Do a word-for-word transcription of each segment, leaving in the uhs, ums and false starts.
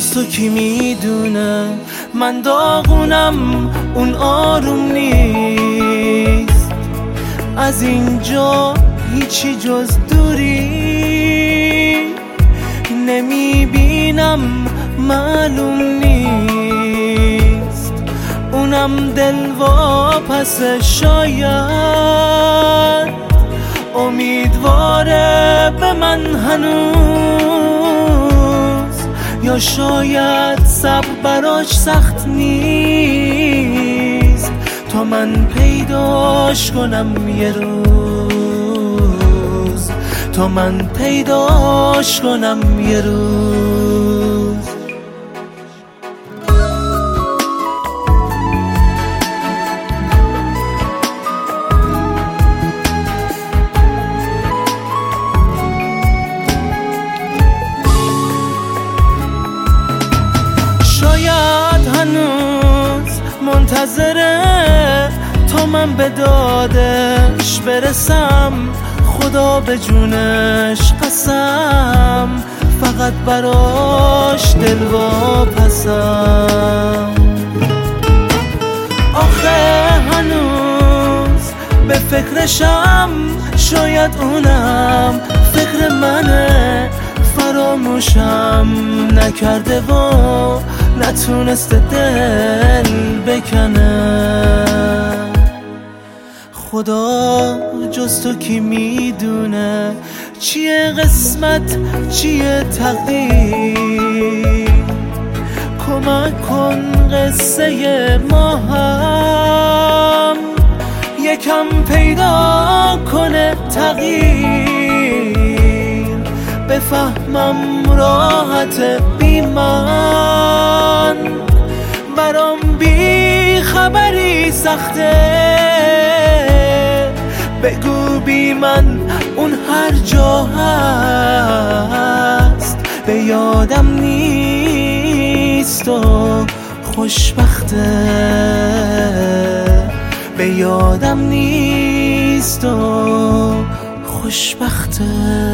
جز تو کی میدونه من داغونم اون آروم نیست. از اینجا هیچی جز دوری نمیبینم، معلوم نیست. اونم دل واپسه، شاید امیدواره به من هنوز، یا شاید صبر براش سخت نیست تا من پیداش کنم یه روز، تا من پیداش کنم یه روز. شاید هنوز منتظره تا من به دادش برسم، خدا به جونش قسم، فقط براش دل واپسم. آخه هنوز به فکرشم، شاید اونم فکر منه، فراموشم نکرده و نتونسته دل بکنه. خدا جز تو کی میدونه چیه قسمت چیه تقدیر، کمک کن قصه ما هم یکم پیدا کنه تغییر، بفهمم راحت بی من، برام بی خبری سخته. بگو بی من اون هر جا هست، به یادم نیست و خوشبخته، به یادم نیست و خوشبخته.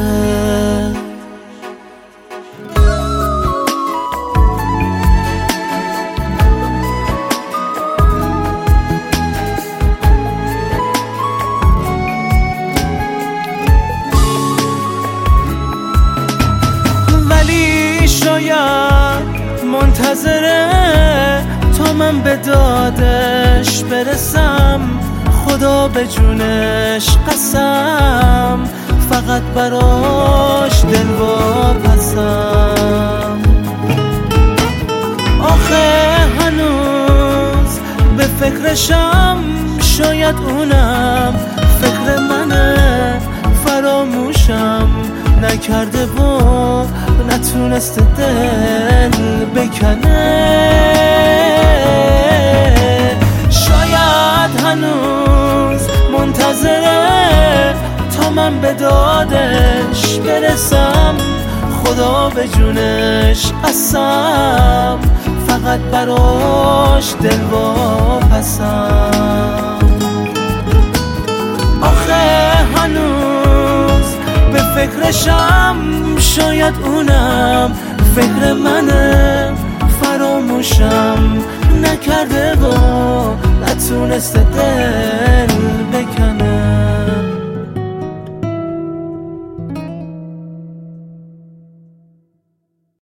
شاید منتظره تا من به دادش برسم، خدا به جونش قسم، فقط براش دل واپسم. آخه هنوز به فکرشم، شاید اونم فکر منه، فراموشم نکرده و نتونسته دل بکنه. شاید هنوز منتظره تا من به دادش برسم، خدا به جونش قسم، فقط براش دل واپسم. آخه هنوز به فکرشم، شاید اونم فکر منه، فراموشم نکرده و نتونسته دل